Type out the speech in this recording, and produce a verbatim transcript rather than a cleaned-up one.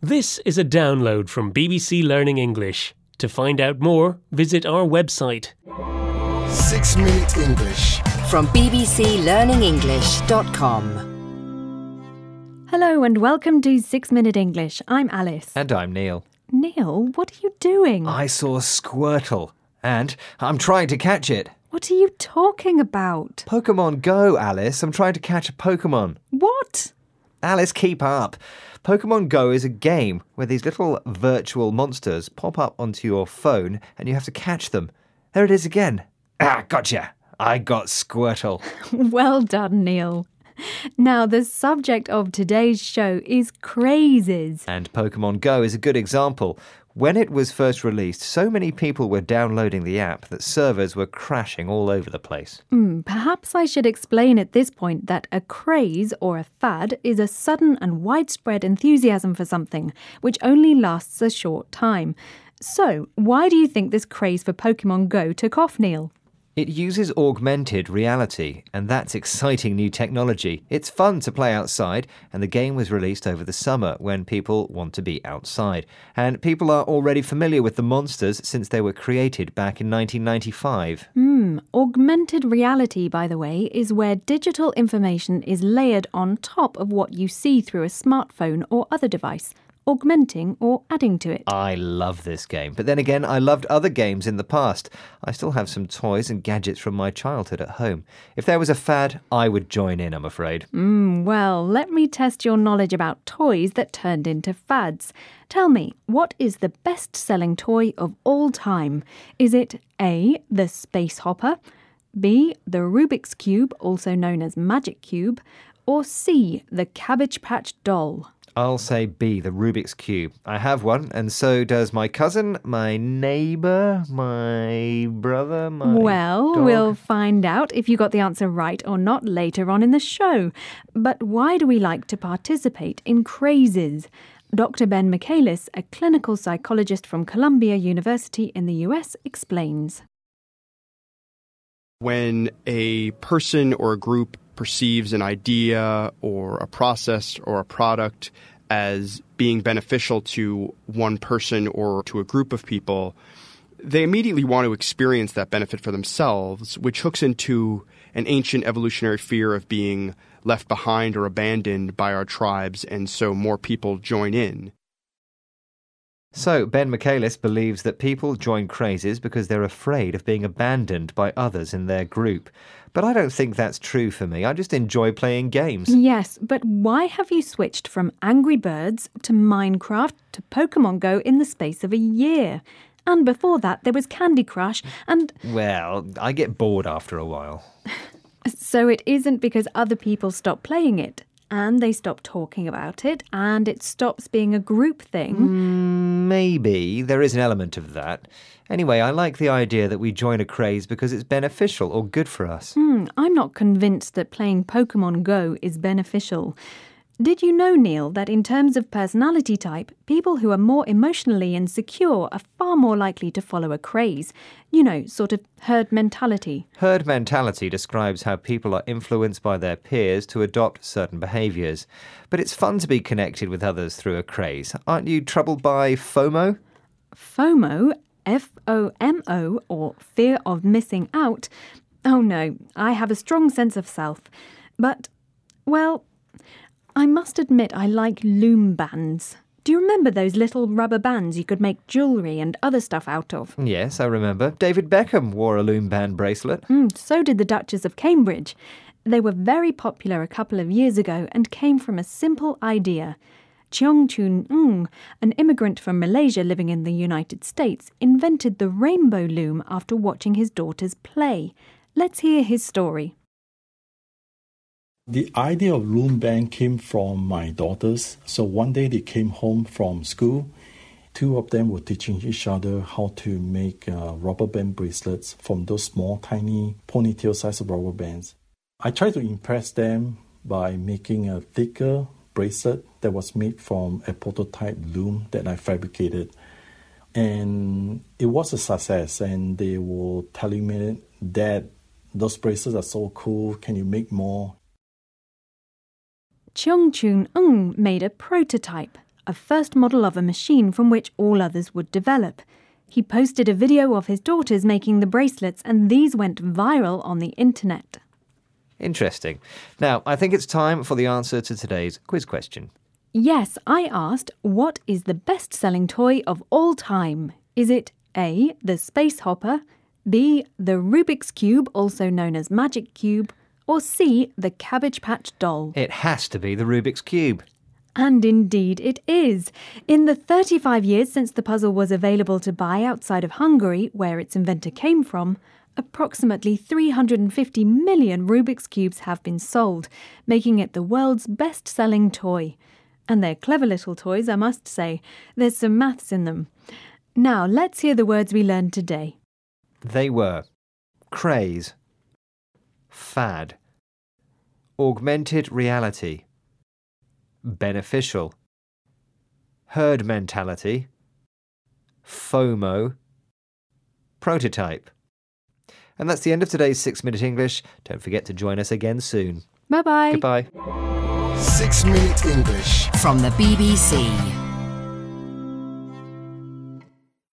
This is a download from B B C Learning English. To find out more, visit our website. Six Minute English from b b c learning english dot com. Hello and welcome to Six Minute English. I'm Alice. And I'm Neil. Neil, what are you doing? I saw Squirtle, and I'm trying to catch it. What are you talking about? Pokemon Go, Alice. I'm trying to catch a Pokemon. What? Alice, keep up. Pokemon Go is a game where these little virtual monsters pop up onto your phone and you have to catch them. There it is again. Ah, gotcha. I got Squirtle. Well done, Neil. Now, the subject of today's show is crazes. And Pokemon Go is a good example. When it was first released, so many people were downloading the app that servers were crashing all over the place. Mm, perhaps I should explain at this point that a craze or a fad is a sudden and widespread enthusiasm for something, which only lasts a short time. So, why do you think this craze for Pokemon Go took off, Neil? It uses augmented reality, and that's exciting new technology. It's fun to play outside, and the game was released over the summer when people want to be outside. And people are already familiar with the monsters since they were created back in nineteen ninety-five. Hmm, augmented reality, by the way, is where digital information is layered on top of what you see through a smartphone or other device, augmenting or adding to it. I love this game, but then again, I loved other games in the past. I still have some toys and gadgets from my childhood at home. If there was a fad, I would join in, I'm afraid. Mm, well, let me test your knowledge about toys that turned into fads. Tell me, what is the best-selling toy of all time? Is it A, the Space Hopper, B, the Rubik's Cube, also known as Magic Cube, or C, the Cabbage Patch Doll? I'll say B, the Rubik's Cube. I have one, and so does my cousin, my neighbour, my brother, my Well, dog. We'll find out if you got the answer right or not later on in the show. But why do we like to participate in crazes? Doctor Ben Michaelis, a clinical psychologist from Columbia University in the U S, explains. When a person or a group perceives an idea or a process or a product as being beneficial to one person or to a group of people, they immediately want to experience that benefit for themselves, which hooks into an ancient evolutionary fear of being left behind or abandoned by our tribes, and so more people join in. So, Ben Michaelis believes that people join crazes because they're afraid of being abandoned by others in their group. But I don't think that's true for me. I just enjoy playing games. Yes, but why have you switched from Angry Birds to Minecraft to Pokemon Go in the space of a year? And before that, there was Candy Crush and... Well, I get bored after a while. So it isn't because other people stop playing it, and they stop talking about it, and it stops being a group thing? Mm, maybe. There is an element of that. Anyway, I like the idea that we join a craze because it's beneficial or good for us. Mm, I'm not convinced that playing Pokemon Go is beneficial. Did you know, Neil, that in terms of personality type, people who are more emotionally insecure are far more likely to follow a craze? You know, sort of herd mentality. Herd mentality describes how people are influenced by their peers to adopt certain behaviours. But it's fun to be connected with others through a craze. Aren't you troubled by FOMO? FOMO? F O M O, or fear of missing out? Oh no, I have a strong sense of self. But, well... I must admit I like loom bands. Do you remember those little rubber bands you could make jewellery and other stuff out of? Yes, I remember. David Beckham wore a loom band bracelet. Mm, so did the Duchess of Cambridge. They were very popular a couple of years ago and came from a simple idea. Cheong Choon Ng, an immigrant from Malaysia living in the United States, invented the rainbow loom after watching his daughters play. Let's hear his story. The idea of loom band came from my daughters. So one day they came home from school. Two of them were teaching each other how to make uh, rubber band bracelets from those small, tiny ponytail size of rubber bands. I tried to impress them by making a thicker bracelet that was made from a prototype loom that I fabricated. And it was a success, and they were telling me, "Dad, those bracelets are so cool, can you make more?" Cheong Choon Ng made a prototype, a first model of a machine from which all others would develop. He posted a video of his daughters making the bracelets, and these went viral on the internet. Interesting. Now, I think it's time for the answer to today's quiz question. Yes, I asked, what is the best-selling toy of all time? Is it A, the Space Hopper, B, the Rubik's Cube, also known as Magic Cube, or C, the Cabbage Patch Doll? It has to be the Rubik's Cube. And indeed it is. In the thirty-five years since the puzzle was available to buy outside of Hungary, where its inventor came from, approximately three hundred fifty million Rubik's Cubes have been sold, making it the world's best-selling toy. And they're clever little toys, I must say. There's some maths in them. Now, let's hear the words we learned today. They were craze, fad, augmented reality, beneficial, herd mentality, FOMO, prototype. And that's the end of today's six minute English. Don't forget to join us again soon. Bye-bye. Goodbye. Six Minute English From the B B C.